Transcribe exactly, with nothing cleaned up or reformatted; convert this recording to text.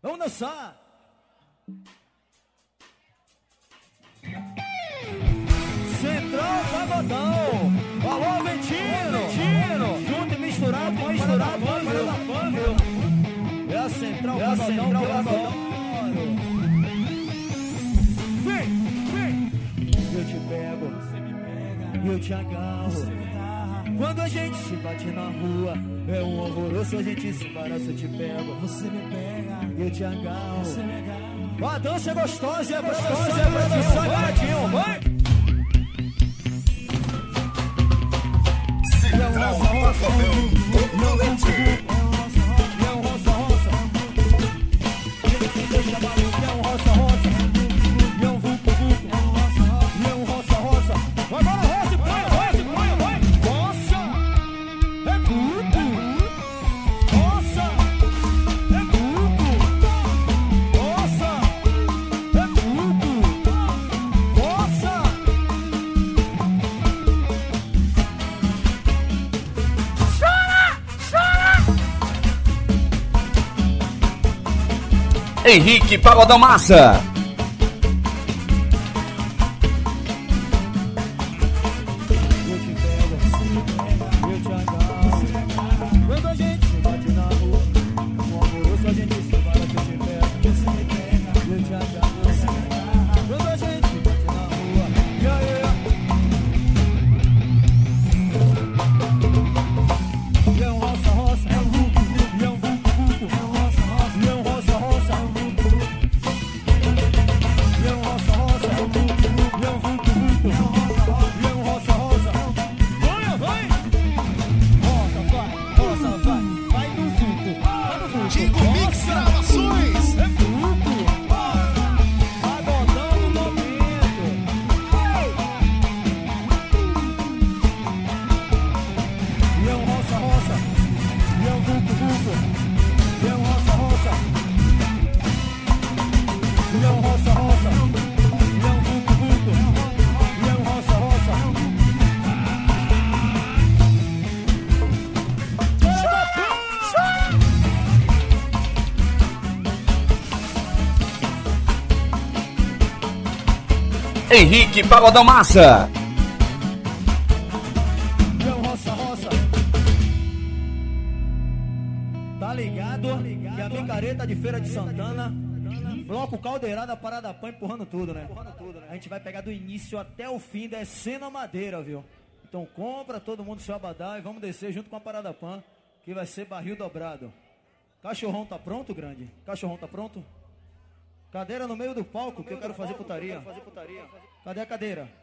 Vamos dançar. Central Pagodão. Alô, Ventino. Ventino. Junto e misturado, com misturado, misturado da fã, viu? É a Central é a Pagodão, Central que eu adoro. Vem, vem. Eu te pego, você me pega. Eu te agarro. Quando a gente se bate na rua, é um alvoroço, a gente se embaraça, eu te pego. Você me pega, eu te agarro. Você me agarra. A dança é gostosa, é gostosa, é pra dançar, garotinho, vai! É um roça, roça, é um roça, roça. Deixa maluco, é um roça, roça. É um vulco, vulco, é um roça, roça. Agora roça e põe, roça e põe, vai! Roça, é vulco. Roça, é vulco. Roça, é vulco. Roça. Henrique Pagodão Massa. Henrique Pagodão Massa. Roça, roça. Tá ligado? Que a micareta de Feira de Santana, bloco caldeirada, parada pã, empurrando tudo, né? A gente vai pegar do início até o fim, descendo a madeira, viu? Então compra todo mundo seu abadá e vamos descer junto com a parada pã, que vai ser barril dobrado. Cachorrão tá pronto, grande? Cachorrão tá pronto? Cadeira no meio do palco, que eu quero fazer putaria. Cadê a cadeira?